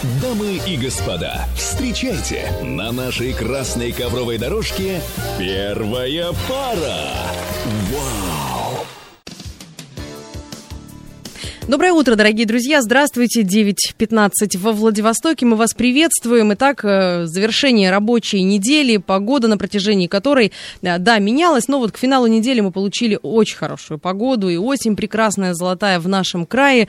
Дамы и господа, встречайте, на нашей красной ковровой дорожке первая пара. Вау! Доброе утро, дорогие друзья. Здравствуйте. 9:15 во Владивостоке. Мы вас приветствуем. Итак, завершение рабочей недели, погода, на протяжении которой, да, менялась, но вот к финалу недели мы получили очень хорошую погоду, и осень прекрасная, золотая в нашем крае.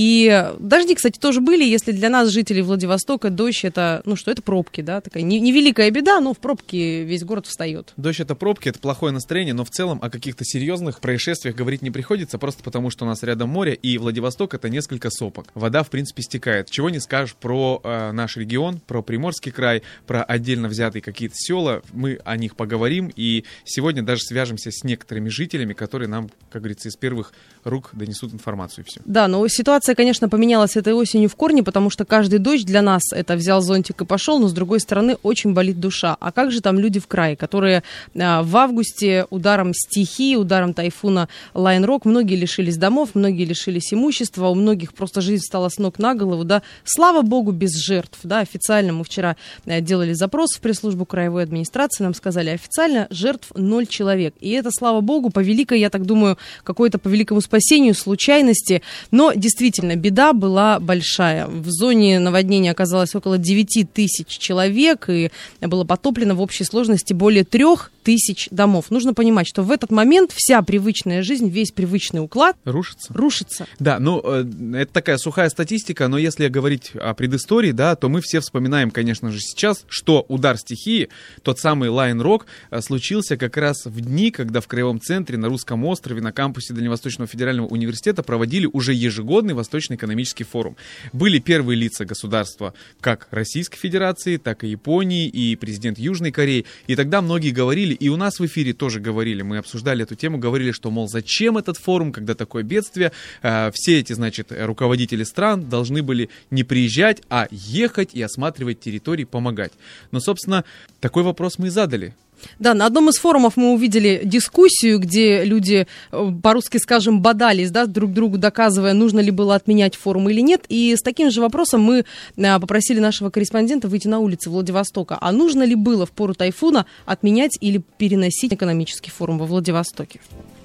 И дожди, кстати, тоже были. Если для нас, жителей Владивостока, дождь это, это пробки, да, такая невеликая беда, но в пробки весь город встает. Дождь — это пробки, это плохое настроение, но в целом о каких-то серьезных происшествиях говорить не приходится, просто потому что у нас рядом море, и Владивосток — это несколько сопок. Вода, в принципе, стекает. Чего не скажешь про наш регион, про Приморский край, про отдельно взятые какие-то села. Мы о них поговорим, и сегодня даже свяжемся с некоторыми жителями, которые нам, как говорится, из первых рук донесут информацию, и все. Да, но ситуация, конечно, поменялась этой осенью в корне, потому что каждый дождь для нас — это взял зонтик и пошел, но, с другой стороны, очень болит душа. А как же там люди в крае, которые в августе ударом стихии, ударом тайфуна Лайн-Рок, многие лишились домов, многие лишились имущества, у многих просто жизнь стала с ног на голову, да, слава богу, без жертв, да, официально мы вчера делали запрос в пресс-службу краевой администрации, нам сказали официально жертв 0 человек, и это, слава богу, по великой, я так думаю, какой-то по великому спасению, случайности, но действительно беда была большая. В зоне наводнения оказалось около 9 тысяч человек, и было потоплено в общей сложности более 3 тысяч домов. Нужно понимать, что в этот момент вся привычная жизнь, весь привычный уклад рушится. Да, это такая сухая статистика, но если говорить о предыстории, да, то мы все вспоминаем, конечно же, сейчас, что удар стихии, тот самый Лайн-Рок, случился как раз в дни, когда в Краевом центре, на Русском острове, на кампусе Дальневосточного федерального университета проводили уже ежегодный Восточный экономический форум. Были первые лица государства как Российской Федерации, так и Японии, и президент Южной Кореи, и тогда многие говорили, и у нас в эфире тоже говорили, мы обсуждали эту тему, говорили, что, мол, зачем этот форум, когда такое бедствие, все эти, руководители стран должны были не приезжать, а ехать и осматривать территории, помогать. Но, собственно, такой вопрос мы и задали. Да, на одном из форумов мы увидели дискуссию, где люди, по-русски скажем, бодались, да, друг другу доказывая, нужно ли было отменять форум или нет. И с таким же вопросом мы попросили нашего корреспондента выйти на улицы Владивостока. А нужно ли было в пору тайфуна отменять или переносить экономический форум во Владивостоке?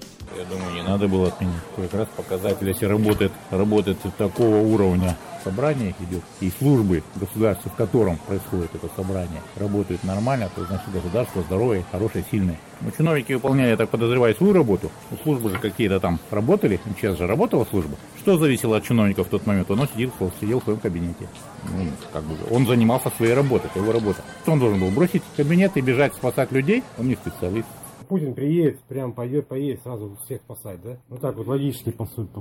Я думаю, не надо было отменить. Как раз показатель, если работает такого уровня собрание идет, и службы государства, в котором происходит это собрание, работают нормально, то значит государство здоровое, хорошее, сильное. Но чиновники выполняли, я так подозреваю, свою работу. У службы же какие-то там работали, сейчас же работала служба. Что зависело от чиновников в тот момент? Он сидел в своем кабинете. Он занимался своей работой, это его работа. Что он должен был? Бросить кабинет и бежать спасать людей? Он не специалист. Путин приедет, прям поедет, сразу всех спасать, да? Вот так вот логически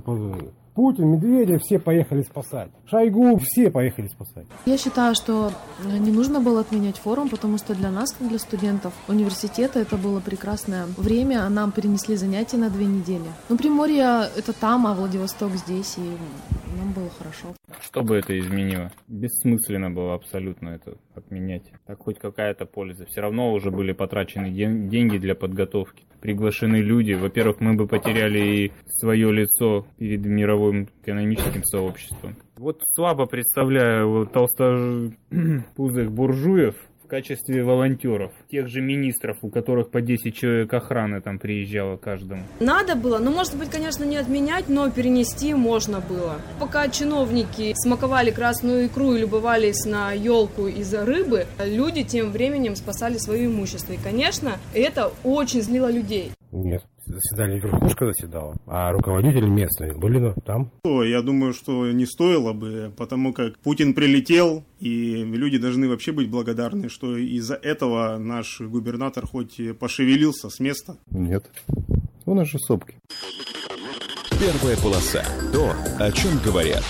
Путин, Медведев, все поехали спасать. Шойгу, все поехали спасать. Я считаю, что не нужно было отменять форум, потому что для нас, как для студентов университета, это было прекрасное время, а нам перенесли занятия на 2 недели. Но Приморье это там, а Владивосток здесь, и нам было хорошо. Что бы это изменило? Бессмысленно было абсолютно это отменять. Так хоть какая-то польза. Все равно уже были потрачены деньги для подготовки. Приглашены люди. Во-первых, мы бы потеряли и свое лицо перед мировым экономическим сообществом. Вот слабо представляю толстопузых буржуев в качестве волонтеров, тех же министров, у которых по 10 человек охраны там приезжало каждому. Надо было, может быть, конечно, не отменять, но перенести можно было. Пока чиновники смаковали красную икру и любовались на елку из рыбы, люди тем временем спасали свое имущество. И, конечно, это очень злило людей. Нет. Заседание верхушка заседала, а руководители местные были там. Я думаю, что не стоило бы, потому как Путин прилетел, и люди должны вообще быть благодарны, что из-за этого наш губернатор хоть пошевелился с места. Нет, у нас же сопки. Первая полоса. То, о чем говорят.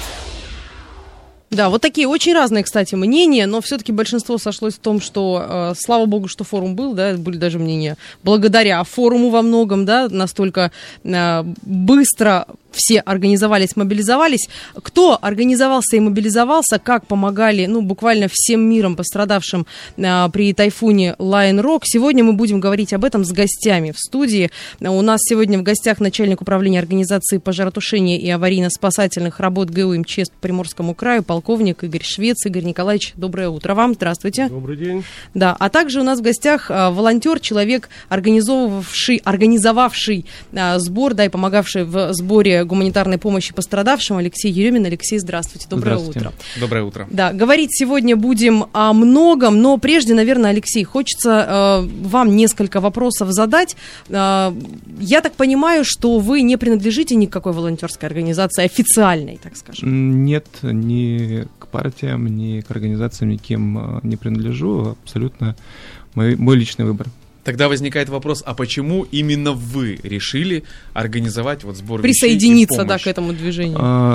Да, вот такие очень разные, кстати, мнения, но все-таки большинство сошлось в том, что, слава богу, что форум был, да, были даже мнения благодаря форуму во многом, да, настолько быстро все организовались, мобилизовались. Кто организовался и мобилизовался, как помогали, буквально всем миром пострадавшим при тайфуне Lion Rock. Сегодня мы будем говорить об этом с гостями в студии. У нас сегодня в гостях начальник управления организации пожаротушения и аварийно-спасательных работ ГУ МЧС по Приморскому краю, полковник Игорь Швец. Игорь Николаевич, доброе утро вам. Здравствуйте. Добрый день. Да, а также у нас в гостях волонтер, человек, организовавший сбор, и помогавший в сборе гуманитарной помощи пострадавшим, Алексей Еремин. Алексей, здравствуйте, доброе утро. Доброе утро. Да, говорить сегодня будем о многом, но прежде, наверное, Алексей, хочется вам несколько вопросов задать. Я так понимаю, что вы не принадлежите ни к какой волонтерской организации, официальной, так скажем. Нет, ни к партиям, ни к организациям никем не принадлежу, абсолютно мой личный выбор. Тогда возникает вопрос, а почему именно вы решили организовать сбор вещей и присоединиться, помощь? к этому движению?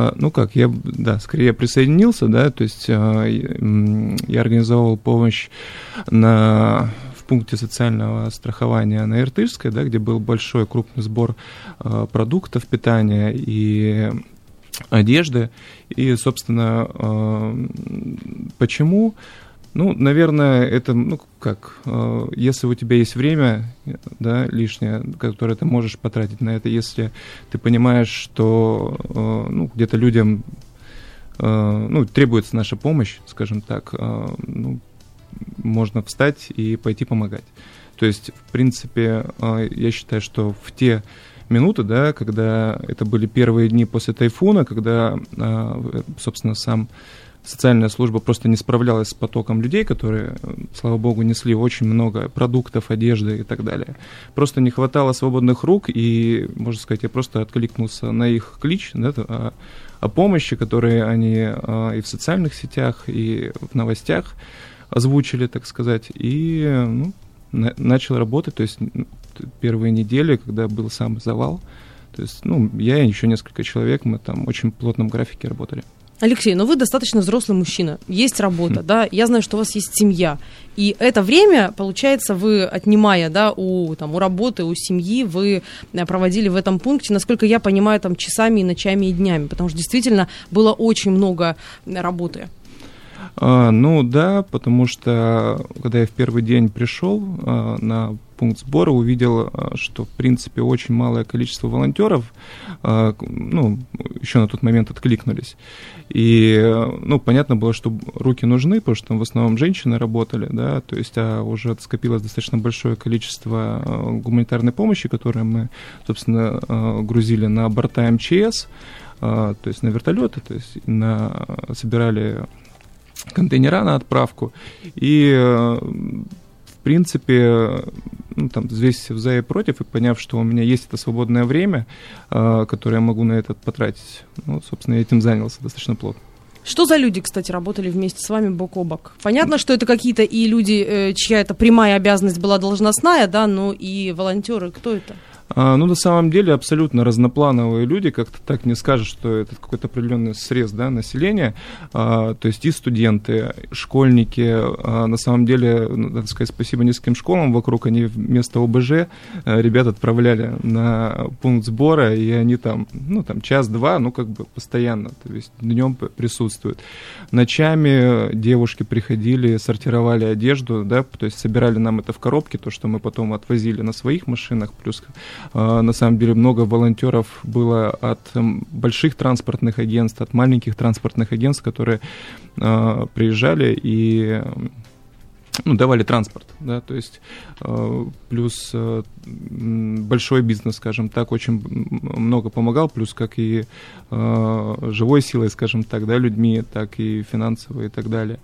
Скорее присоединился, то есть я организовал помощь в пункте социального страхования на Иртышской, где был большой крупный сбор продуктов питания и одежды. И, собственно, почему? Наверное, это, если у тебя есть время, лишнее, которое ты можешь потратить на это, если ты понимаешь, что, где-то людям, требуется наша помощь, скажем так, можно встать и пойти помогать. То есть, в принципе, я считаю, что в те минуты, когда это были первые дни после тайфуна, когда, собственно, социальная служба просто не справлялась с потоком людей, которые, слава богу, несли очень много продуктов, одежды и так далее. Просто не хватало свободных рук, и, можно сказать, я просто откликнулся на их клич о помощи, которые они и в социальных сетях, и в новостях озвучили, так сказать, и начал работать. То есть первые недели, когда был сам завал, то есть, я и еще несколько человек, мы там в очень плотном графике работали. Алексей, вы достаточно взрослый мужчина, есть работа, я знаю, что у вас есть семья, и это время, получается, вы, отнимая, у работы, у семьи, вы проводили в этом пункте, насколько я понимаю, часами, и ночами, и днями, потому что действительно было очень много работы. Потому что, когда я в первый день пришел на пункт сбора, увидел, что, в принципе, очень малое количество волонтеров, еще на тот момент откликнулись. И, понятно было, что руки нужны, потому что там в основном женщины работали, то есть, уже скопилось достаточно большое количество гуманитарной помощи, которую мы, собственно, грузили на борта МЧС, то есть на вертолеты, то есть собирали контейнера на отправку, и, в принципе, взвесив за и против, и поняв, что у меня есть это свободное время, которое я могу на это потратить, собственно, я этим занялся достаточно плотно. Что за люди, кстати, работали вместе с вами бок о бок? Понятно, что это какие-то и люди, чья это прямая обязанность была должностная, но и волонтеры, кто это? На самом деле абсолютно разноплановые люди, как-то так не скажешь, что это какой-то определенный срез населения, то есть и студенты, школьники, на самом деле, надо сказать спасибо нескольким школам вокруг, они вместо ОБЖ ребят отправляли на пункт сбора, и они там час-два, постоянно, то есть днем присутствуют. Ночами девушки приходили, сортировали одежду, то есть собирали нам это в коробки, то, что мы потом отвозили на своих машинах, плюс на самом деле много волонтеров было от больших транспортных агентств, от маленьких транспортных агентств, которые приезжали и давали транспорт, то есть плюс большой бизнес, скажем так, очень много помогал, плюс как и живой силой, скажем так, людьми, так и финансово и так далее.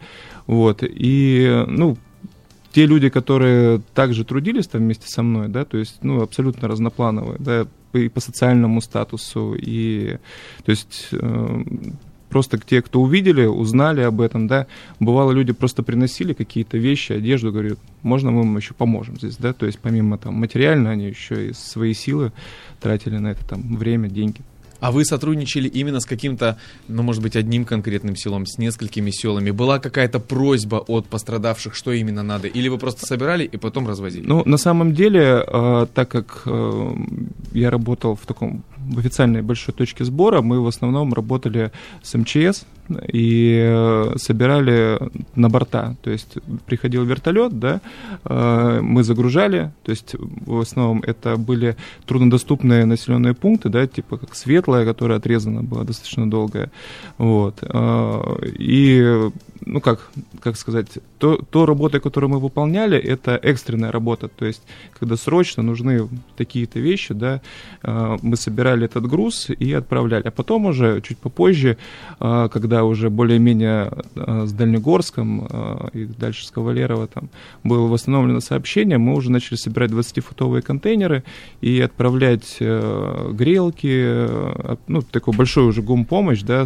И, те люди, которые также трудились там вместе со мной, то есть, абсолютно разноплановые, и по социальному статусу, и, то есть, просто те, кто увидели, узнали об этом, бывало, люди просто приносили какие-то вещи, одежду, говорят, можно мы вам еще поможем здесь, то есть, помимо материально, они еще и свои силы тратили на это время, деньги. А вы сотрудничали именно с каким-то, может быть, одним конкретным селом, с несколькими селами? Была какая-то просьба от пострадавших, что именно надо? Или вы просто собирали и потом развозили? На самом деле, так как я работал в таком в официальной большой точке сбора мы в основном работали с МЧС и собирали на борта. То есть приходил вертолет, да, мы загружали, то есть в основном это были труднодоступные населенные пункты, да, типа как Светлая, которая отрезана была достаточно долгая. Вот. И, ну как сказать, то работа, которую мы выполняли, это экстренная работа, то есть когда срочно нужны такие-то вещи, да, мы собирали этот груз и отправляли. А потом уже, чуть попозже, когда уже более-менее с Дальнегорском и дальше с Кавалерова там было восстановлено сообщение, мы уже начали собирать 20-футовые контейнеры и отправлять грелки, ну, такую большую уже гумпомощь, да,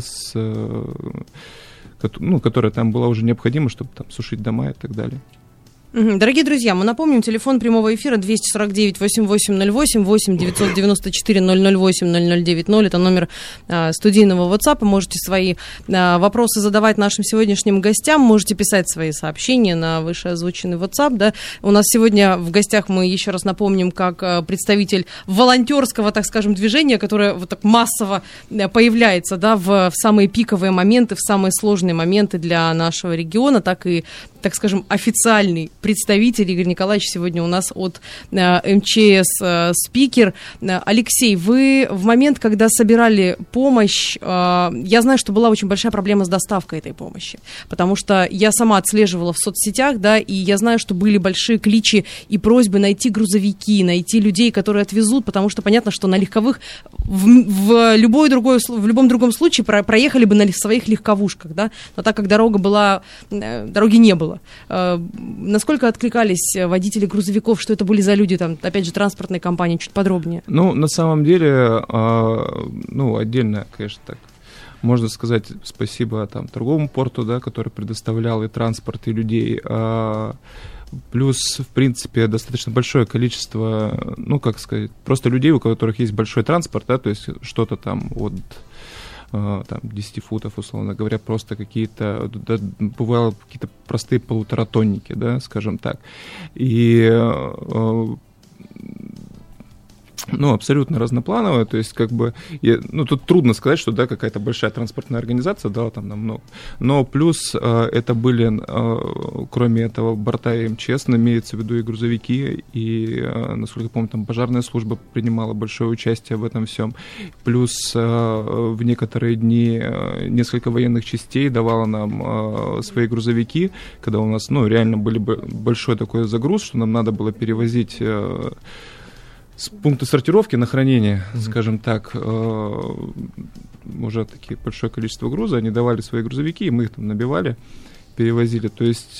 которая там была уже необходима, чтобы там сушить дома и так далее. Дорогие друзья, мы напомним, телефон прямого эфира 249-8808, 8-994-008-0090, это номер студийного WhatsApp, можете свои вопросы задавать нашим сегодняшним гостям, можете писать свои сообщения на вышеозвученный WhatsApp, да. У нас сегодня в гостях, мы еще раз напомним, как представитель волонтерского, так скажем, движения, которое вот так массово появляется, да, в самые пиковые моменты, в самые сложные моменты для нашего региона, так и, так скажем, официальный представитель Игорь Николаевич сегодня у нас от МЧС спикер. Алексей, вы в момент, когда собирали помощь, я знаю, что была очень большая проблема с доставкой этой помощи, потому что я сама отслеживала в соцсетях, да, и я знаю, что были большие кличи и просьбы найти грузовики, найти людей, которые отвезут, потому что понятно, что на легковых в любом другом случае проехали бы на своих легковушках, да, но так как дороги не было. Насколько откликались водители грузовиков, что это были за люди, там, опять же, транспортной компании, чуть подробнее? Ну, на самом деле, отдельно, конечно, так, можно сказать спасибо там торговому порту, да, который предоставлял и транспорт, и людей, плюс, в принципе, достаточно большое количество, ну, как сказать, просто людей, у которых есть большой транспорт, да, то есть что-то там от там, 10 футов, условно говоря, просто какие-то, да, бывало, какие-то простые полуторатонники, да, скажем так. И абсолютно разноплановая, то есть, как бы, тут трудно сказать, что, да, какая-то большая транспортная организация дала там намного, но плюс это были, кроме этого, борта и МЧС, имеется в виду и грузовики, и, насколько я помню, там пожарная служба принимала большое участие в этом всем, плюс в некоторые дни несколько военных частей давало нам свои грузовики, когда у нас, реально были большой такой загруз, что нам надо было перевозить с пункта сортировки на хранение, скажем так, уже такие большое количество груза, они давали свои грузовики, и мы их там набивали, перевозили, то есть,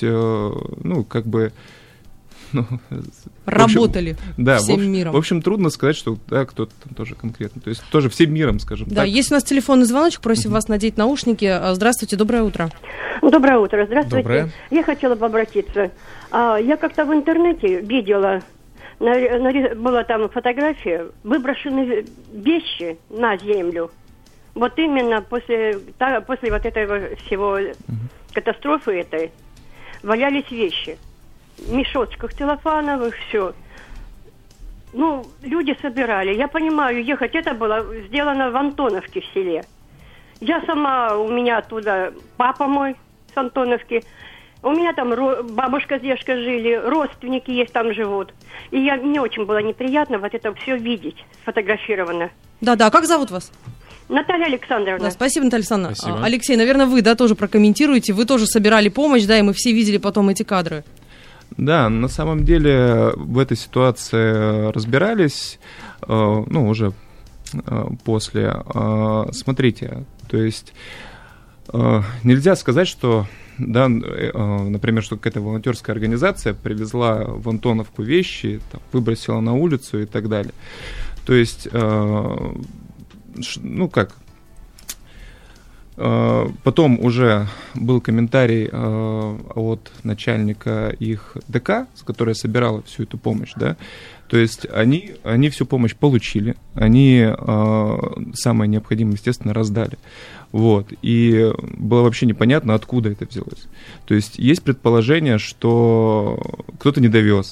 работали всем миром. В общем, трудно сказать, что да, кто-то там тоже конкретно, то есть тоже всем миром, скажем так. Да, есть у нас телефонный звоночек, просим вас надеть наушники. Здравствуйте, доброе утро. Доброе утро, здравствуйте. Доброе. Я хотела бы обратиться. Я как-то в интернете видела, была там фотография, выброшены вещи на землю. Вот именно после вот этого всего катастрофы этой валялись вещи. В мешочках целлофановых, все. Люди собирали. Я понимаю, ехать это было сделано в Антоновке в селе. Я сама, у меня оттуда папа мой с Антоновки. У меня там бабушка с дедушкой жили, родственники есть там живут. И мне очень было неприятно вот это все видеть, сфотографировано. Да, как зовут вас? Наталья Александровна. Да, спасибо, Наталья Александровна. Спасибо. Алексей, наверное, вы, да, тоже прокомментируете. Вы тоже собирали помощь, да, и мы все видели потом эти кадры. Да, на самом деле в этой ситуации разбирались, уже после. Смотрите, то есть нельзя сказать, что, да, например, что какая-то волонтерская организация привезла в Антоновку вещи, там, выбросила на улицу и так далее. То есть, потом уже был комментарий от начальника их ДК, с которой собирала всю эту помощь, да, то есть они всю помощь получили, они самое необходимое, естественно, раздали, вот, и было вообще непонятно, откуда это взялось. То есть есть предположение, что кто-то не довез,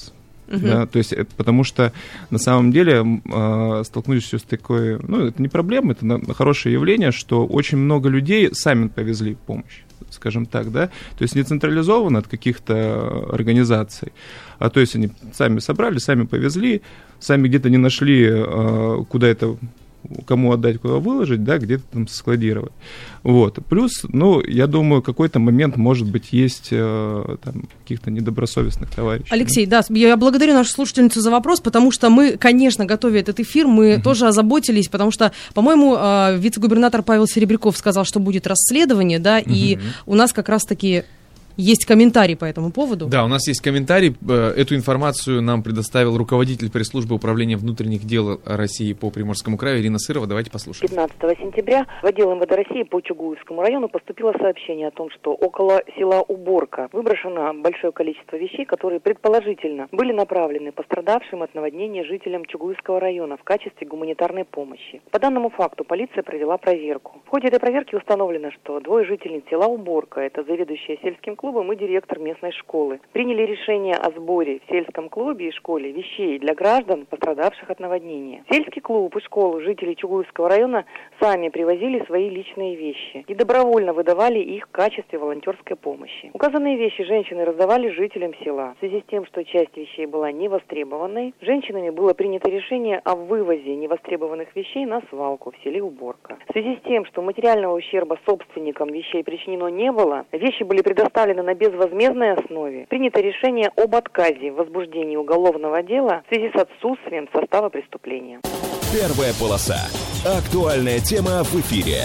Да, то есть, потому что на самом деле столкнулись с такой, ну, это не проблема, это хорошее явление, что очень много людей сами повезли помощь, скажем так, да, то есть не централизованно от каких-то организаций, а то есть они сами собрали, сами повезли, сами где-то не нашли, куда это, кому отдать, куда выложить, да, где-то там складировать. Вот. Плюс, ну, я думаю, какой-то момент, может быть, есть там каких-то недобросовестных товарищей. Алексей, да, я благодарю нашу слушательницу за вопрос, потому что мы, конечно, готовя этот эфир, мы тоже озаботились, потому что, по-моему, вице-губернатор Павел Серебряков сказал, что будет расследование, да, и у нас как раз-таки есть комментарий по этому поводу. Да, у нас есть комментарий. Эту информацию нам предоставил руководитель пресс-службы управления внутренних дел России по Приморскому краю Ирина Сырова. Давайте послушаем. 15 сентября в отдел МВД России по Чугуевскому району поступило сообщение о том, что около села Уборка выброшено большое количество вещей, которые предположительно были направлены пострадавшим от наводнения жителям Чугуевского района в качестве гуманитарной помощи. По данному факту полиция провела проверку. В ходе этой проверки установлено, что двое жительниц села Уборка, это заведующая сельским клубом и директор местной школы, приняли решение о сборе в сельском клубе и школе вещей для граждан, пострадавших от наводнения. Сельский клуб и школу жители Чугуевского района сами привозили свои личные вещи и добровольно выдавали их в качестве волонтерской помощи. Указанные вещи женщины раздавали жителям села. В связи с тем, что часть вещей была невостребованной, женщинами было принято решение о вывозе невостребованных вещей на свалку в селе Уборка. В связи с тем, что материального ущерба собственникам вещей причинено не было, вещи были предоставлены на безвозмездной основе. Принято решение об отказе в возбуждении уголовного дела в связи с отсутствием состава преступления. Первая полоса. Актуальная тема в эфире.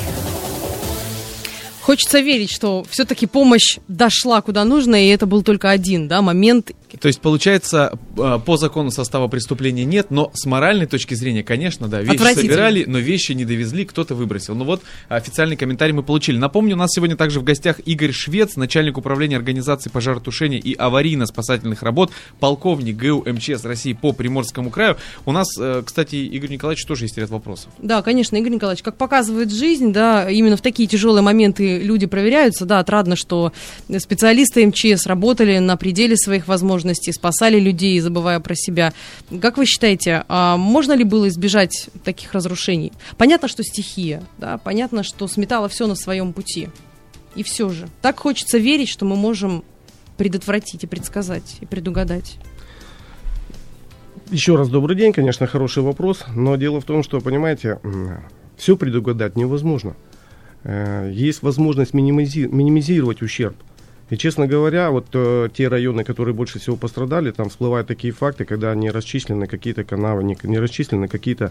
Хочется верить, что все-таки помощь дошла куда нужно, и это был только один, да, момент. То есть, получается, по закону состава преступления нет, но с моральной точки зрения, конечно, да, вещи собирали, но вещи не довезли, кто-то выбросил. Ну вот, официальный комментарий мы получили. Напомню, у нас сегодня также в гостях Игорь Швец, начальник управления организации пожаротушения и аварийно-спасательных работ, полковник ГУ МЧС России по Приморскому краю. У нас, кстати, Игорь Николаевич, тоже есть ряд вопросов. Да, конечно, Игорь Николаевич, как показывает жизнь, да, именно в такие тяжелые моменты люди проверяются, да, отрадно, что специалисты МЧС работали на пределе своих возможностей, спасали людей, забывая про себя. Как вы считаете, можно ли было избежать таких разрушений? Понятно, что стихия, да, понятно, что сметало все на своем пути. И все же, так хочется верить, что мы можем предотвратить и предсказать, и предугадать. Еще раз добрый день, конечно, хороший вопрос, но дело в том, что, понимаете, все предугадать невозможно. Есть возможность минимизировать ущерб. И, честно говоря, вот те районы, которые больше всего пострадали, там всплывают такие факты, когда не расчислены какие-то канавы, не расчислены какие-то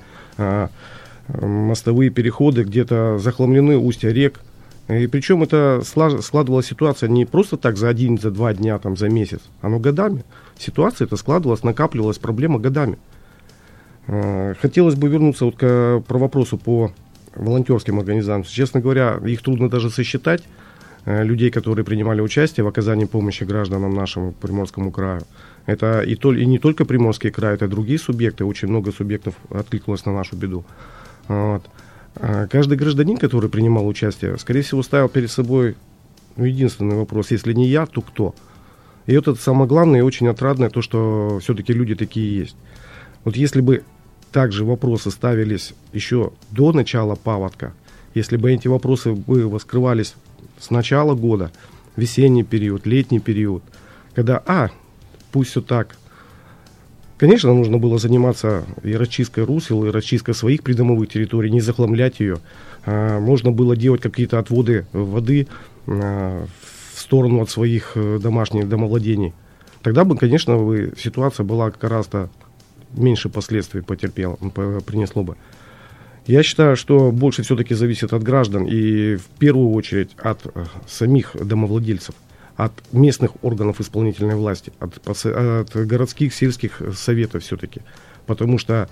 мостовые переходы, где-то захламлены устья рек. И причем это складывалась ситуация не просто так за один, за 2 дня, там, за месяц, оно годами. Ситуация эта складывалась, накапливалась, проблема годами. Хотелось бы вернуться вот к вопросу по волонтерским организациям. Честно говоря, их трудно даже сосчитать, людей, которые принимали участие в оказании помощи гражданам нашему Приморскому краю. Это и не только Приморский край, это другие субъекты, очень много субъектов откликнулось на нашу беду. Вот. Каждый гражданин, который принимал участие, скорее всего, ставил перед собой единственный вопрос: если не я, то кто? И это самое главное и очень отрадное, то, что все-таки люди такие есть. Вот если бы также вопросы ставились еще до начала паводка, если бы эти вопросы бы вскрывались с начала года, весенний период, летний период, когда, пусть все так. Конечно, нужно было заниматься и расчисткой русел, и расчисткой своих придомовых территорий, не захламлять ее. Можно было делать какие-то отводы воды в сторону от своих домашних домовладений. Тогда бы, конечно, ситуация была гораздо меньше последствий принесло бы. Я считаю, что больше все-таки зависит от граждан и в первую очередь от самих домовладельцев, от местных органов исполнительной власти, от городских, сельских советов все-таки. Потому что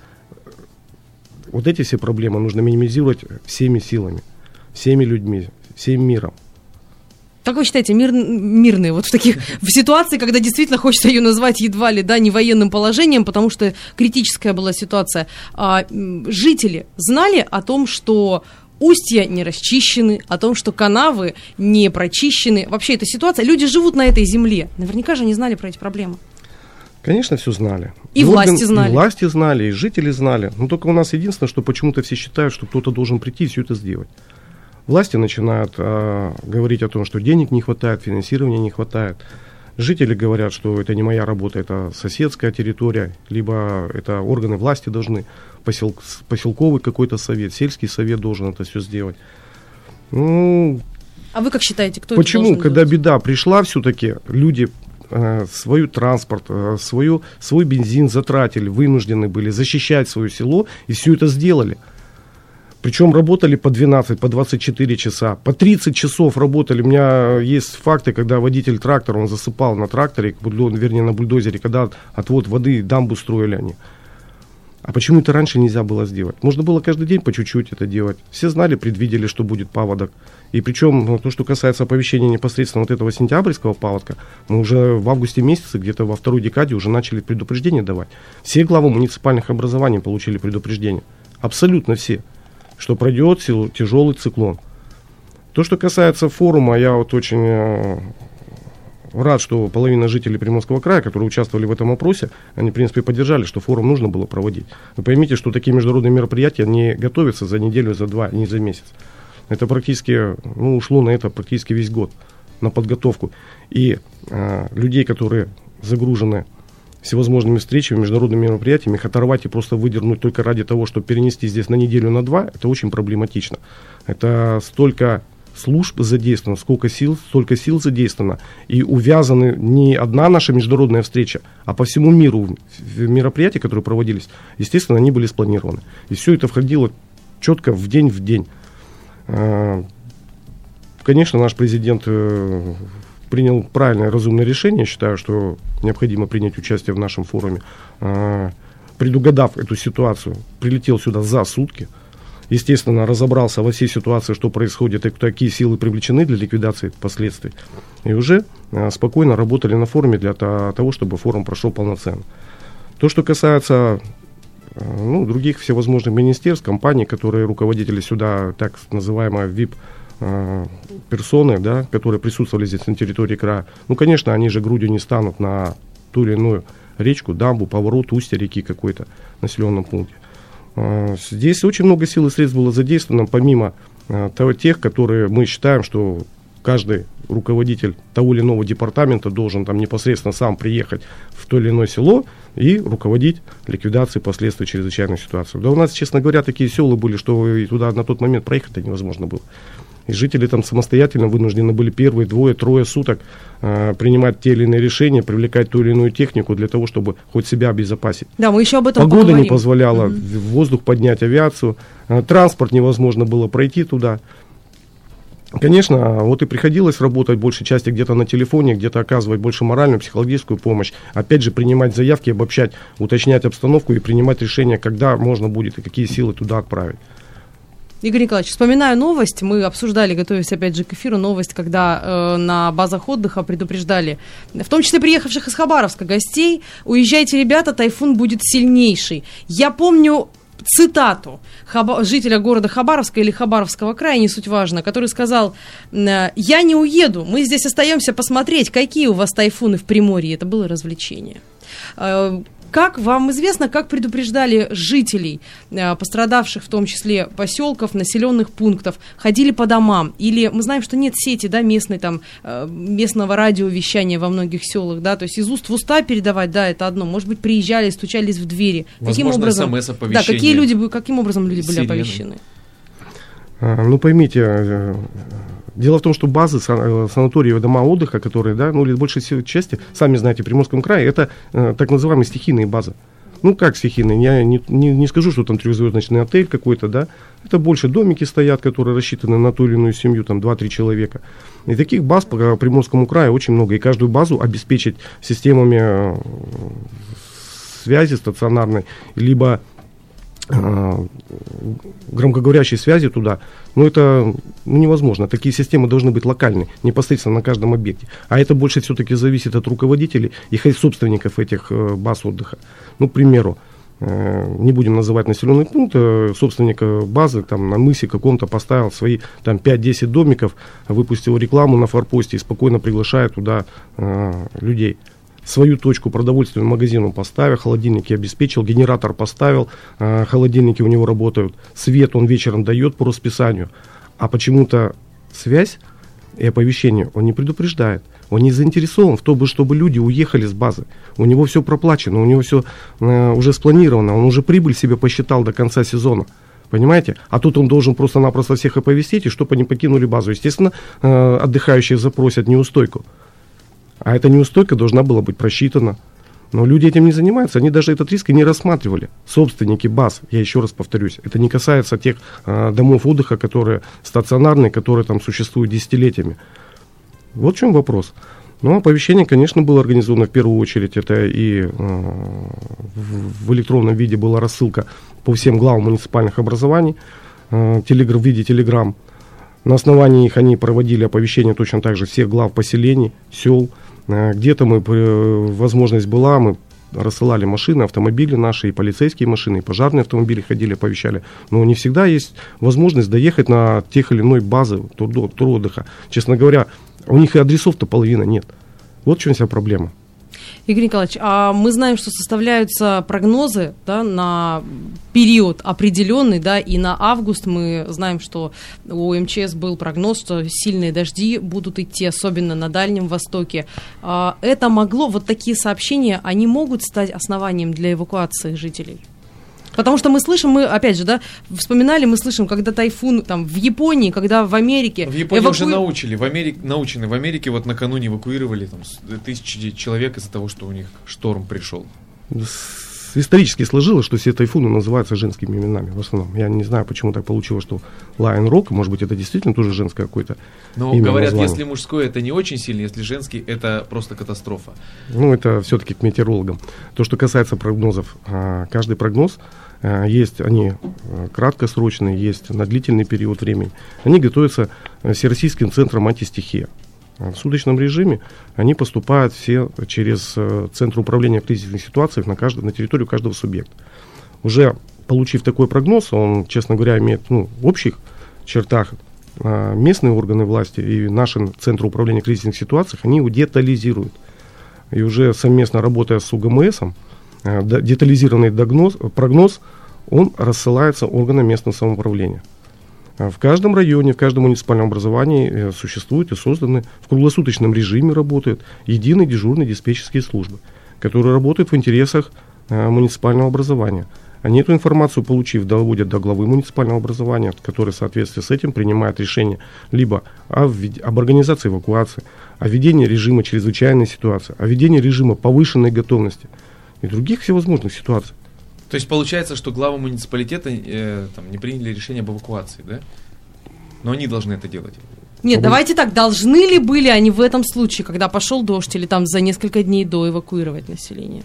вот эти все проблемы нужно минимизировать всеми силами, всеми людьми, всем миром. Как вы считаете, мирные вот в ситуации, когда действительно хочется ее назвать едва ли, да, не военным положением, потому что критическая была ситуация, жители знали о том, что устья не расчищены, о том, что канавы не прочищены? Вообще эта ситуация, люди живут на этой земле, наверняка же не знали про эти проблемы. Конечно, все знали. И власти знали. И власти знали, и жители знали. Но только у нас единственное, что почему-то все считают, что кто-то должен прийти и все это сделать. Власти начинают говорить о том, что денег не хватает, финансирования не хватает. Жители говорят, что это не моя работа, это соседская территория, либо это органы власти должны, поселковый какой-то совет, сельский совет должен это все сделать. Ну, а вы как считаете, кто почему, это должен когда делать? беда пришла, все-таки люди свой транспорт, свой бензин затратили, вынуждены были защищать свое село и все это сделали. Причем работали по 12, по 24 часа, по 30 часов работали. У меня есть факты, когда водитель трактора, он засыпал на тракторе, вернее на бульдозере, когда отвод воды, дамбу строили они. А почему это раньше нельзя было сделать? Можно было каждый день по чуть-чуть это делать. Все знали, предвидели, что будет паводок. И причем, то, что касается оповещения непосредственно вот этого сентябрьского паводка, мы уже в августе месяце, где-то во второй декаде уже начали предупреждение давать. Все главы муниципальных образований получили предупреждение. Абсолютно все. Что пройдет тяжелый циклон. То, что касается форума, я вот очень рад, что половина жителей Приморского края, которые участвовали в этом опросе, они, в принципе, поддержали, что форум нужно было проводить. Вы поймите, что такие международные мероприятия не готовятся за неделю, за два, не за месяц. Это практически, ушло на это практически весь год, на подготовку. И людей, которые загружены всевозможными встречами, международными мероприятиями, их оторвать и просто выдернуть только ради того, чтобы перенести здесь на неделю, на два, это очень проблематично. Это столько служб задействовано, столько сил задействовано, и увязаны не одна наша международная встреча, а по всему миру мероприятия, которые проводились, естественно, они были спланированы. И все это входило четко в день в день. Конечно, наш президент принял правильное, разумное решение. Я считаю, что необходимо принять участие в нашем форуме. Предугадав эту ситуацию, прилетел сюда за сутки. Естественно, разобрался во всей ситуации, что происходит и какие силы привлечены для ликвидации последствий. И уже спокойно работали на форуме для того, чтобы форум прошел полноценно. То, что касается других всевозможных министерств, компаний, которые руководители сюда, так называемые VIP-персоны, да, которые присутствовали здесь на территории края, конечно, они же грудью не станут на ту или иную речку, дамбу, поворот, устье реки какой-то в населенном пункте. Здесь очень много сил и средств было задействовано, помимо тех, которые мы считаем, что каждый руководитель того или иного департамента должен там непосредственно сам приехать в то или иное село и руководить ликвидацией последствий чрезвычайной ситуации. Да у нас, честно говоря, такие села были, что и туда на тот момент проехать-то невозможно было. И жители там самостоятельно вынуждены были первые 2-3 суток принимать те или иные решения, привлекать ту или иную технику для того, чтобы хоть себя обезопасить. Да, мы еще об этом Погода поговорим. не позволяла в воздух поднять авиацию, транспорт невозможно было пройти туда. Конечно, вот и приходилось работать в большей части где-то на телефоне, где-то оказывать больше моральную, психологическую помощь. Опять же, принимать заявки, обобщать, уточнять обстановку и принимать решение, когда можно будет и какие силы туда отправить. Игорь Николаевич, вспоминаю новость, мы обсуждали, готовясь опять же к эфиру, новость, когда на базах отдыха предупреждали, в том числе приехавших из Хабаровска гостей: уезжайте, ребята, тайфун будет сильнейший. Я помню цитату жителя города Хабаровска или Хабаровского края, не суть важно, который сказал: я не уеду, мы здесь остаемся посмотреть, какие у вас тайфуны в Приморье. Это было развлечение. Как вам известно, как предупреждали жителей, пострадавших в том числе поселков, населенных пунктов, ходили по домам? Или мы знаем, что нет сети, да, местного радиовещания во многих селах, да, то есть из уст в уста передавать, да, это одно. Может быть, приезжали, стучались в двери. Возможно, СМС-оповещение. Да, каким образом люди были оповещены? Поймите, дело в том, что базы, санатории, дома отдыха, которые, да, или большей части, сами знаете, в Приморском крае, это так называемые стихийные базы. Как стихийные? Я не скажу, что там трехзвездочный отель какой-то, да. Это больше домики стоят, которые рассчитаны на ту или иную семью, там 2-3 человека. И таких баз по Приморскому краю очень много. И каждую базу обеспечить системами связи стационарной, либо громкоговорящей связи туда, это невозможно. Такие системы должны быть локальны, непосредственно на каждом объекте. А это больше все-таки зависит от руководителей и собственников этих баз отдыха. К примеру, не будем называть населенный пункт, собственника базы там на мысе каком-то поставил свои там 5-10 домиков, выпустил рекламу на форпосте и спокойно приглашает туда людей. свою точку продовольственный магазин он поставил, холодильники обеспечил, генератор поставил, холодильники у него работают, свет он вечером дает по расписанию, а почему-то связь и оповещение он не предупреждает. Он не заинтересован в том, чтобы люди уехали с базы. У него все проплачено, у него все уже спланировано, он уже прибыль себе посчитал до конца сезона. Понимаете? А тут он должен просто-напросто всех оповестить, и чтобы они покинули базу. Естественно, отдыхающие запросят неустойку. А эта неустойка должна была быть просчитана. Но люди этим не занимаются, они даже этот риск и не рассматривали. Собственники баз, я еще раз повторюсь, это не касается тех домов отдыха, которые стационарные, которые там существуют десятилетиями. Вот в чем вопрос. Ну, оповещение, конечно, было организовано в первую очередь. Это и в электронном виде была рассылка по всем главам муниципальных образований в виде телеграмм. На основании их они проводили оповещение точно так же всех глав поселений, сел. Где-то возможность была, мы рассылали машины, автомобили наши, и полицейские машины, и пожарные автомобили ходили, оповещали. Но не всегда есть возможность доехать на тех или иной базы туротдыха. Честно говоря, у них и адресов-то половина нет. Вот в чем вся проблема. Игорь Николаевич, а мы знаем, что составляются прогнозы, да, на период определенный, да, и на август мы знаем, что у МЧС был прогноз, что сильные дожди будут идти, особенно на Дальнем Востоке. Это могло, вот такие сообщения, они могут стать основанием для эвакуации жителей? Потому что мы слышим, мы, опять же, да, вспоминали, мы слышим, когда тайфун там в Японии, когда в Америке... В Японии уже научены. В Америке вот накануне эвакуировали там, тысячи человек из-за того, что у них шторм пришел. Исторически сложилось, что все тайфуны называются женскими именами в основном. Я не знаю, почему так получилось, что Lion Rock, может быть, это действительно тоже женское какое-то Но имя, говорят, название. если мужское, это не очень сильно, если женский, это просто катастрофа. Ну, это все-таки к метеорологам. То, что касается прогнозов, каждый прогноз, есть они краткосрочные, есть на длительный период времени. Они готовятся Всероссийским центром антистихия. В суточном режиме они поступают все через Центр управления в кризисных ситуациях на территорию каждого субъекта. Уже получив такой прогноз, он, честно говоря, имеет в общих чертах местные органы власти и наши Центры управления в кризисных ситуациях, они его детализируют. И уже совместно работая с УГМСом, детализированный прогноз, он рассылается органам местного самоуправления. В каждом районе, в каждом муниципальном образовании существуют и созданы в круглосуточном режиме работают единые дежурные диспетчерские службы, которые работают в интересах муниципального образования. Они эту информацию, получив, доводят до главы муниципального образования, который в соответствии с этим принимает решение либо об организации эвакуации, о введении режима чрезвычайной ситуации, о введении режима повышенной готовности и других всевозможных ситуаций. То есть получается, что главы муниципалитета не приняли решение об эвакуации, да? Но они должны это делать. Нет, давайте так, должны ли были они в этом случае, когда пошел дождь или там за несколько дней до, эвакуировать население?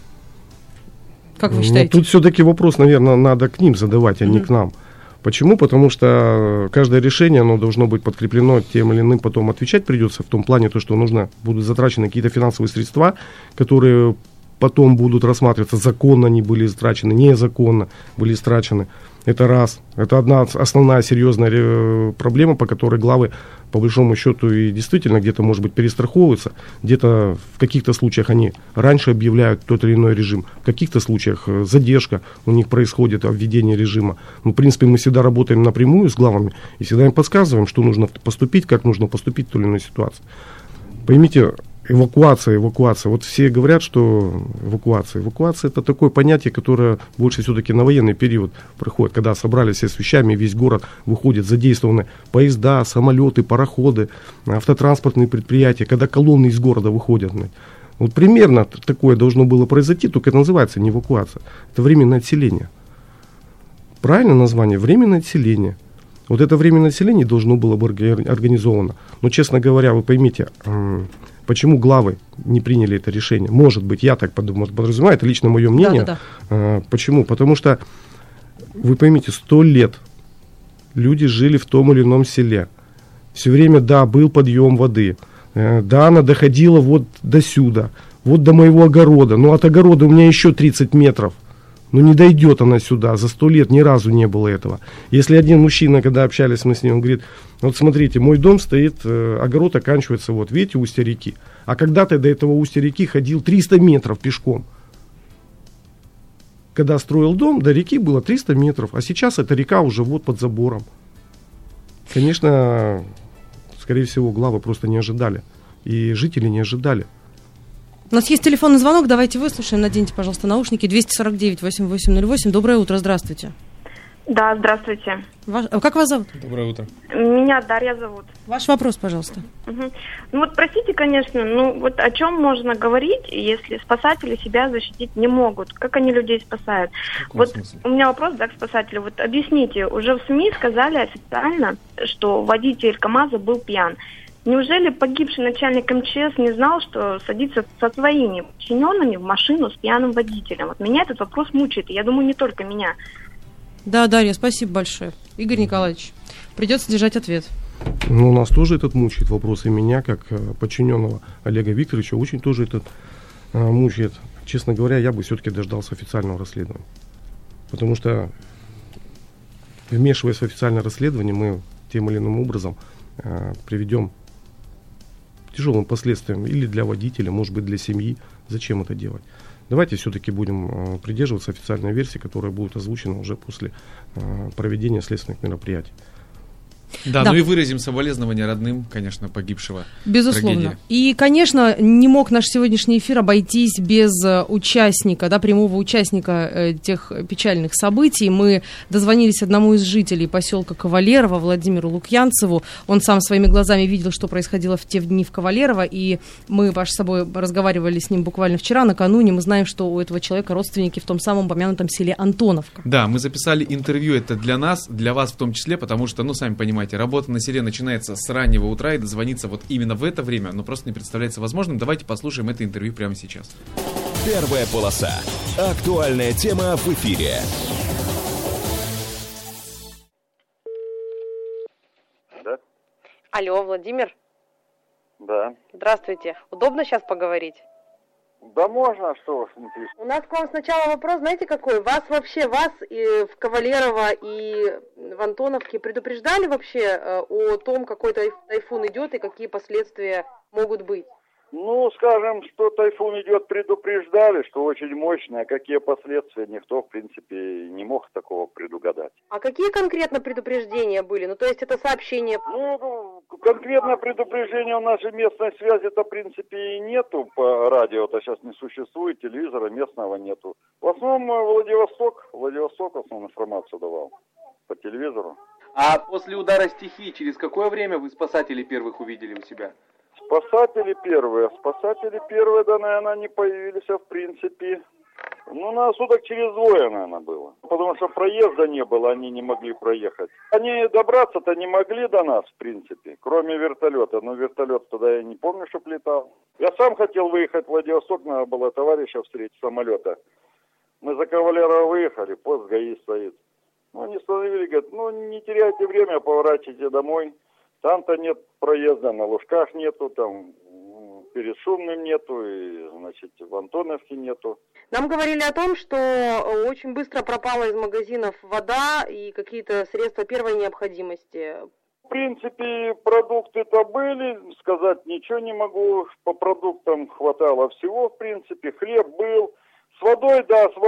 Как вы считаете? Тут все-таки вопрос, наверное, надо к ним задавать, а не к нам. Почему? Потому что каждое решение, оно должно быть подкреплено тем или иным, потом отвечать придется в том плане, то, что будут затрачены какие-то финансовые средства, которые потом будут рассматриваться, законно они были истрачены, незаконно были истрачены. Это раз. Это одна основная серьезная проблема, по которой главы, по большому счету, и действительно где-то, может быть, перестраховываются, где-то в каких-то случаях они раньше объявляют тот или иной режим, в каких-то случаях задержка у них происходит в введении режима. Ну, в принципе, мы всегда работаем напрямую с главами и всегда им подсказываем, что нужно поступить, как нужно поступить в той или иной ситуации. Поймите, эвакуация. Вот все говорят, что эвакуация это такое понятие, которое больше все-таки на военный период проходит, когда собрались все с вещами, весь город выходит, задействованы поезда, самолеты, пароходы, автотранспортные предприятия, когда колонны из города выходят. Вот примерно такое должно было произойти, только это называется не эвакуация, это временное отселение. Правильное название – временное отселение. Вот это временное отселение должно было бы организовано. Но, честно говоря, вы поймите, почему главы не приняли это решение? Может быть, я так подразумеваю, это лично мое мнение. Да. Почему? Потому что, вы поймите, 100 лет люди жили в том или ином селе. Все время, да, был подъем воды. Да, она доходила вот до сюда, вот до моего огорода. Ну, от огорода у меня еще 30 метров. Но не дойдет она сюда, за 100 лет ни разу не было этого. Если один мужчина, когда общались мы с ним, он говорит, вот смотрите, мой дом стоит, огород оканчивается, вот видите, устье реки. А когда-то до этого устья реки ходил 300 метров пешком. Когда строил дом, до реки было 300 метров, а сейчас эта река уже вот под забором. Конечно, скорее всего, главы просто не ожидали. И жители не ожидали. У нас есть телефонный звонок, давайте выслушаем. Наденьте, пожалуйста, наушники. 249-8808. Доброе утро, здравствуйте. Да, здравствуйте. Как вас зовут? Доброе утро. Меня Дарья зовут. Ваш вопрос, пожалуйста. Угу. Ну вот, простите, конечно, вот о чем можно говорить, если спасатели себя защитить не могут? Как они людей спасают? Вот у меня вопрос, к спасателю. Вот объясните, уже в СМИ сказали официально, что водитель КамАЗа был пьян. Неужели погибший начальник МЧС не знал, что садится со своими подчиненными в машину с пьяным водителем? Вот меня этот вопрос мучает, и я думаю, не только меня. Да, Дарья, спасибо большое. Игорь Николаевич, придется держать ответ. Ну, нас тоже этот мучает вопрос, и меня, как подчиненного Олега Викторовича, очень тоже этот мучает. Честно говоря, я бы все-таки дождался официального расследования. Потому что, вмешиваясь в официальное расследование, мы тем или иным образом приведем к тяжелым последствиям или для водителя, может быть, для семьи. Зачем это делать? Давайте все-таки будем придерживаться официальной версии, которая будет озвучена уже после проведения следственных мероприятий. Да, ну и выразим соболезнования родным, конечно, погибшего. Безусловно. Трагедии. И, конечно, не мог наш сегодняшний эфир обойтись без участника, прямого участника тех печальных событий. Мы дозвонились одному из жителей поселка Кавалерово, Владимиру Лукьянцеву. Он сам своими глазами видел, что происходило в те дни в Кавалерово, и мы, Паш, с собой разговаривали с ним буквально вчера, накануне. Мы знаем, что у этого человека родственники в том самом упомянутом селе Антоновка. Да, мы записали интервью, это для нас, для вас в том числе, потому что, сами понимаете, работа на селе начинается с раннего утра, и дозвониться вот именно в это время, просто не представляется возможным. Давайте послушаем это интервью прямо сейчас. Первая полоса. Актуальная тема в эфире. Да. Алло, Владимир? Да. Здравствуйте. Удобно сейчас поговорить? Да можно, что уж не пишет. У нас к вам сначала вопрос, знаете какой? Вас и в Кавалерово и в Антоновке предупреждали вообще о том, какой тайфун идет и какие последствия могут быть? Скажем, что тайфун идет, предупреждали, что очень мощный, а какие последствия, никто, в принципе, не мог такого предугадать. А какие конкретно предупреждения были? То есть это сообщение? Конкретное предупреждение у нас же местной связи-то, в принципе, и нету по радио-то сейчас не существует, телевизора местного нету. В основном Владивосток в основном информацию давал по телевизору. А после удара стихии, через какое время вы спасателей первых увидели у себя? Спасатели первые, да, наверное, не появились, в принципе, на суток через 2, наверное, было. Потому что проезда не было, они не могли проехать. Они добраться-то не могли до нас, в принципе, кроме вертолета. Но вертолет тогда я не помню, чтоб летал. Я сам хотел выехать в Владивосток, надо было товарища встретить с самолета. Мы за Кавалерово выехали, пост ГАИ стоит. Они остановили, говорят, не теряйте время, поворачивайте домой. Там-то нет проезда, на Лужках нету, там перед Шумным нету, и, в Антоновке нету. Нам говорили о том, что очень быстро пропала из магазинов вода и какие-то средства первой необходимости. В принципе, продукты-то были, сказать ничего не могу, по продуктам хватало всего, в принципе, хлеб был. С водой,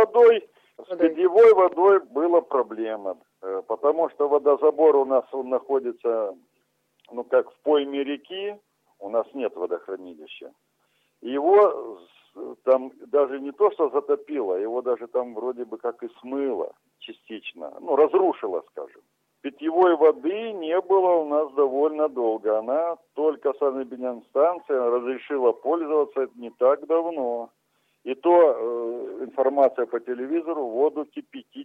с питьевой водой была проблема, потому что водозабор у нас находится... как в пойме реки, у нас нет водохранилища. Его там даже не то, что затопило, его даже там вроде бы как и смыло частично, разрушило, скажем. Питьевой воды не было у нас довольно долго. Она только санэпидемстанция разрешила пользоваться не так давно. И то информация по телевизору, воду кипятить.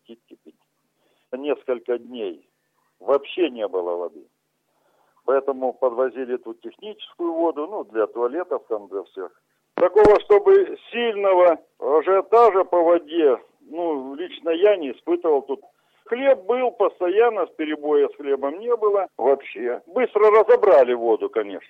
Несколько дней вообще не было воды. Поэтому подвозили тут техническую воду, для туалетов, для всех. Такого, чтобы сильного ажиотажа по воде, лично я не испытывал тут. Хлеб был постоянно, с перебоя с хлебом не было вообще. Быстро разобрали воду, конечно.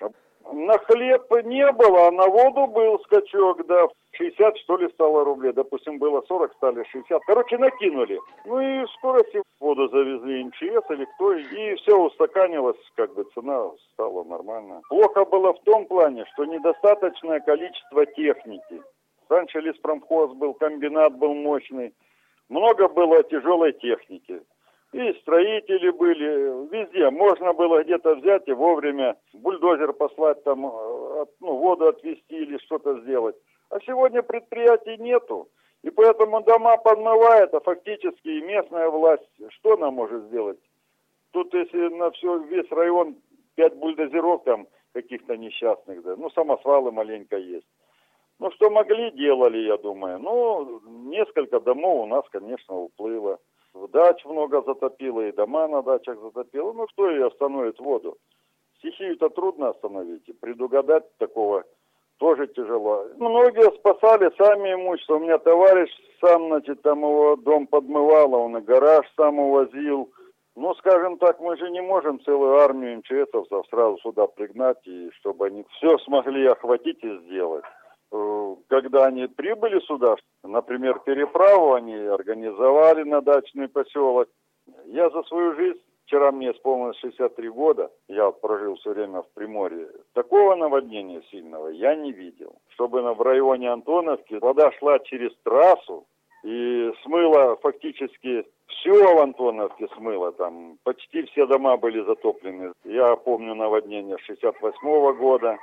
На хлеб не было, а на воду был скачок, да. 60, что ли, стало рублей. Допустим, было 40, стали 60. Короче, накинули. Ну и в скорости воду завезли МЧС или кто. И все устаканилось, как бы цена стала нормальная. Плохо было в том плане, что недостаточное количество техники. Раньше леспромхоз был, комбинат был мощный. Много было тяжелой техники. И строители были, везде. Можно было где-то взять и вовремя бульдозер послать, там, воду отвезти или что-то сделать. А сегодня предприятий нету. И поэтому дома подмывает, а фактически и местная власть, что она может сделать? Тут если на весь район 5 бульдозеров там каких-то несчастных, да, самосвалы маленько есть. Что могли, делали, я думаю. Несколько домов у нас, конечно, уплыло. Дач много затопило, и дома на дачах затопило. Кто ее остановит воду? Стихию-то трудно остановить, и предугадать такого тоже тяжело. Многие спасали сами имущество. У меня товарищ сам, там его дом подмывало, он и гараж сам увозил. Скажем так, мы же не можем целую армию МЧСовцев сразу сюда пригнать, и чтобы они все смогли охватить и сделать. Когда они прибыли сюда, например, переправу они организовали на дачный поселок. Я за свою жизнь, вчера мне исполнилось 63 года, я прожил все время в Приморье, такого наводнения сильного я не видел. Чтобы в районе Антоновки вода шла через трассу и смыла фактически все в Антоновке смыло, там почти все дома были затоплены. Я помню наводнение 68-го года,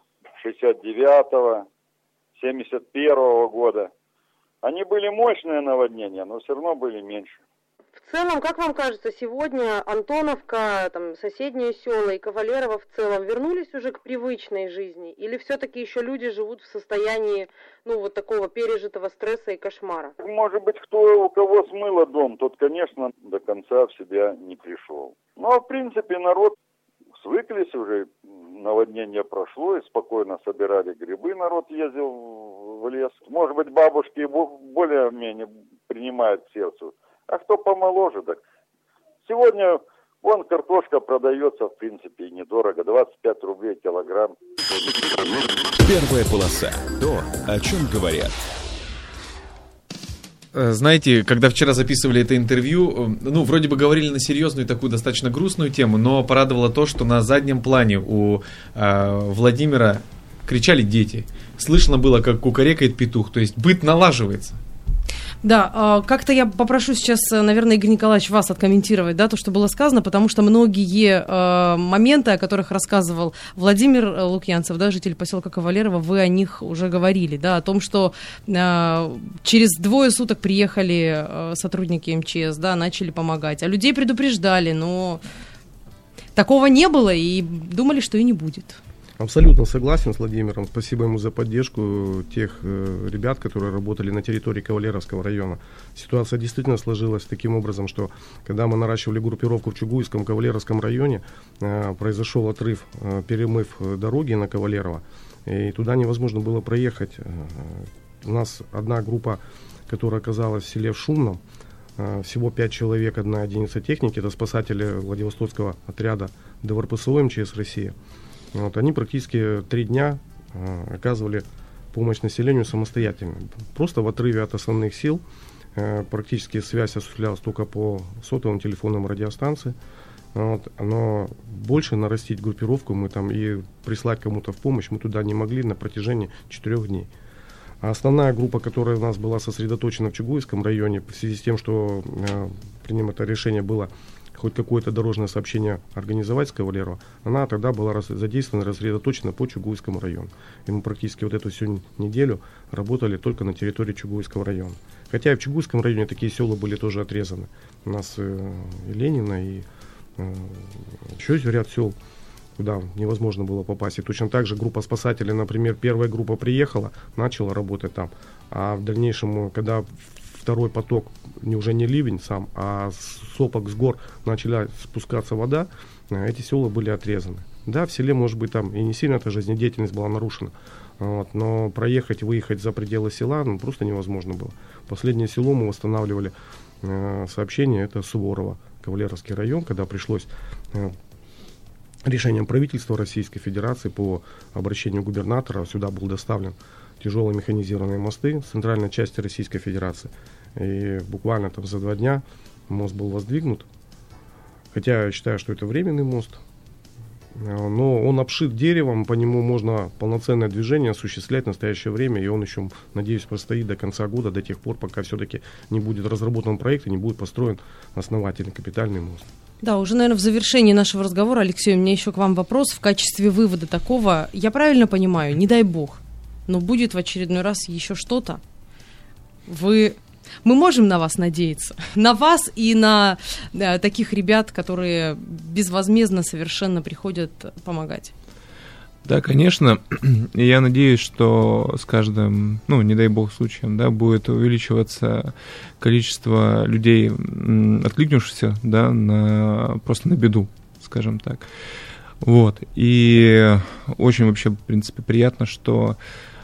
69-го. 71-го года. Они были мощные наводнения, но все равно были меньше. В целом, как вам кажется, сегодня Антоновка, соседние села и Кавалерово в целом вернулись уже к привычной жизни? Или все-таки еще люди живут в состоянии, такого пережитого стресса и кошмара? Может быть, у кого смыло дом, тот, конечно, до конца в себя не пришел. В принципе, народ свыклись уже, наводнение прошло, и спокойно собирали грибы, народ ездил в лес. Может быть, бабушки более-менее принимают к сердцу. А кто помоложе, так сегодня картошка продается, в принципе, и недорого, 25 рублей килограмм. Первая полоса. То, о чем говорят. Знаете, когда вчера записывали это интервью, вроде бы говорили на серьезную такую достаточно грустную тему, но порадовало то, что на заднем плане у Владимира кричали дети. Слышно было, как кукарекает петух, то есть быт налаживается. Да, как-то я попрошу сейчас, наверное, Игорь Николаевич, вас откомментировать, то, что было сказано, потому что многие моменты, о которых рассказывал Владимир Лукьянцев, житель поселка Кавалерово, вы о них уже говорили, о том, что через 2 суток приехали сотрудники МЧС, начали помогать, а людей предупреждали, но такого не было и думали, что и не будет. Абсолютно согласен с Владимиром. Спасибо ему за поддержку тех ребят, которые работали на территории Кавалеровского района. Ситуация действительно сложилась таким образом, что когда мы наращивали группировку в Чугуевском Кавалеровском районе, произошел отрыв, перемыв дороги на Кавалерово, и туда невозможно было проехать. У нас одна группа, которая оказалась в селе в Шумном, всего 5 человек, 1 единица техники, это спасатели Владивостокского отряда ДВРПСО МЧС России. Они практически 3 дня оказывали помощь населению самостоятельно. Просто в отрыве от основных сил. Практически связь осуществлялась только по сотовым телефонам радиостанции. Но больше нарастить группировку мы и прислать кому-то в помощь мы туда не могли на протяжении 4 дней. А основная группа, которая у нас была сосредоточена в Чугуевском районе, в связи с тем, что принято решение было хоть какое-то дорожное сообщение организовать с Кавалерово, она тогда была задействована, рассредоточена по Чугуевскому району. И мы практически эту всю неделю работали только на территории Чугуевского района. Хотя и в Чугуевском районе такие села были тоже отрезаны. У нас и Ленина, и еще ряд сел, куда невозможно было попасть. И точно так же группа спасателей, например, первая группа приехала, начала работать там. А в дальнейшем, когда второй поток, уже не ливень сам, а с сопок, с гор начала спускаться вода, эти села были отрезаны. Да, в селе, может быть, там и не сильно эта жизнедеятельность была нарушена, но проехать, выехать за пределы села просто невозможно было. Последнее село мы восстанавливали сообщение, это Суворово, Кавалеровский район, когда пришлось решением правительства Российской Федерации по обращению губернатора сюда был доставлен тяжелые механизированные мосты с центральной части Российской Федерации. И буквально там за 2 дня мост был воздвигнут. Хотя я считаю, что это временный мост. Но он обшит деревом, по нему можно полноценное движение осуществлять в настоящее время. И он еще, надеюсь, простоит до конца года, до тех пор, пока все-таки не будет разработан проект и не будет построен основательный капитальный мост. Да, уже, наверное, в завершении нашего разговора, Алексей, у меня еще к вам вопрос в качестве вывода такого. Я правильно понимаю, не дай бог, но будет в очередной раз еще что-то? Мы можем на вас надеяться? На вас и на таких ребят, которые безвозмездно совершенно приходят помогать? Да, конечно. И я надеюсь, что с каждым, не дай бог, случаем, да, будет увеличиваться количество людей, откликнувшихся, да, просто на беду, скажем так. Вот. И очень вообще, в принципе, приятно, что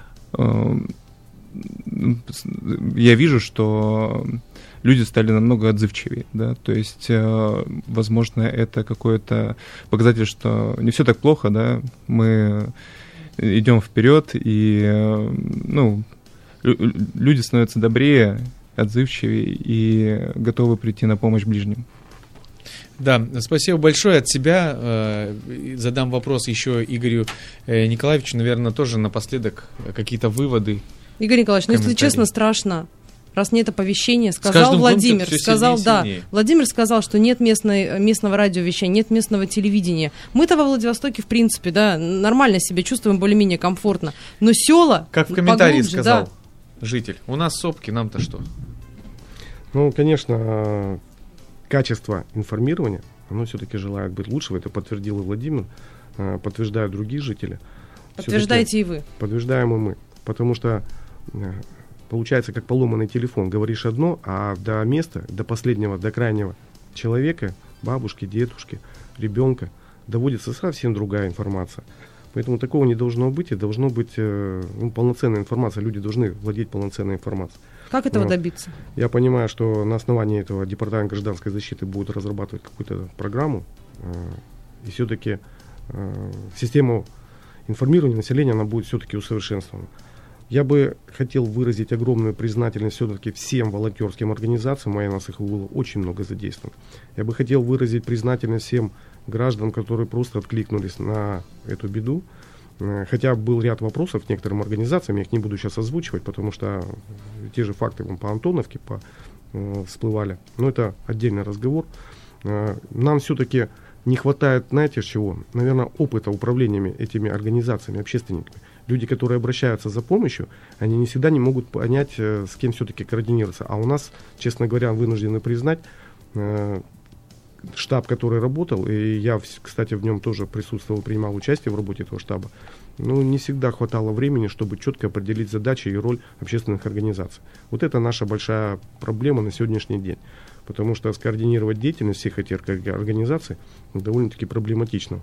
я вижу, что люди стали намного отзывчивее, да, то есть, возможно, это какой-то показатель, что не все так плохо, да, мы идем вперед, и, люди становятся добрее, отзывчивее и готовы прийти на помощь ближним. Да, спасибо большое от себя. Задам вопрос еще Игорю Николаевичу, наверное, тоже напоследок какие-то выводы. Игорь Николаевич, если честно, страшно. Раз нет оповещения, сказал Владимир, Владимир сказал, что нет местного радиовещания, нет местного телевидения. Мы-то во Владивостоке, в принципе, да, нормально себя чувствуем, более-менее комфортно. Но села как в комментарии сказал житель, у нас сопки, нам-то что? Конечно, качество информирования, оно все-таки желает быть лучшего. Это подтвердил и Владимир, подтверждают другие жители. Подтверждаете и вы. Подтверждаем и мы. Потому что получается, как поломанный телефон. Говоришь одно, а до места, до последнего, до крайнего человека, бабушки, дедушки, ребенка, доводится совсем другая информация. Поэтому такого не должно быть, и должно быть полноценная информация. Люди должны владеть полноценной информацией. Как этого добиться? Я понимаю, что на основании этого Департамент гражданской защиты будет разрабатывать какую-то программу, и все-таки система информирования населения, она будет все-таки усовершенствована. Я бы хотел выразить огромную признательность все-таки всем волонтерским организациям, а у нас их было очень много задействовано. Я бы хотел выразить признательность всем гражданам, которые просто откликнулись на эту беду. Хотя был ряд вопросов к некоторым организациям, я их не буду сейчас озвучивать, потому что те же факты по Антоновке всплывали. Но это отдельный разговор. Нам все-таки не хватает, знаете, чего? Наверное, опыта управления этими организациями, общественниками. Люди, которые обращаются за помощью, они не всегда не могут понять, с кем все-таки координироваться. А у нас, честно говоря, вынуждены признать, штаб, который работал, и я, кстати, в нем тоже присутствовал, принимал участие в работе этого штаба, не всегда хватало времени, чтобы четко определить задачи и роль общественных организаций. Вот это наша большая проблема на сегодняшний день. Потому что скоординировать деятельность всех этих организаций довольно-таки проблематично.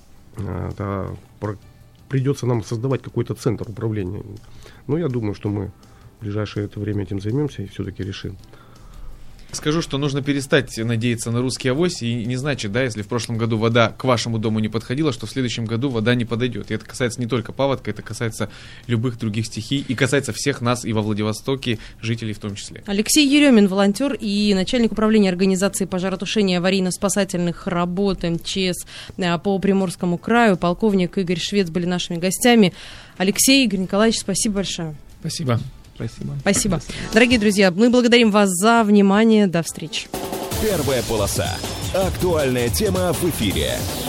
Придется нам создавать какой-то центр управления. Но я думаю, что мы в ближайшее время этим займемся и все-таки решим. Скажу, что нужно перестать надеяться на русский авось, и не значит, да, если в прошлом году вода к вашему дому не подходила, что в следующем году вода не подойдет. И это касается не только паводка, это касается любых других стихий и касается всех нас и во Владивостоке, жителей в том числе. Алексей Еремин, волонтер и начальник управления организации пожаротушения и аварийно-спасательных работ МЧС по Приморскому краю, полковник Игорь Швец были нашими гостями. Алексей, Игорь Николаевич, спасибо большое. Спасибо. Спасибо. Дорогие друзья, мы благодарим вас за внимание. До встречи. Первая полоса. Актуальная тема в эфире.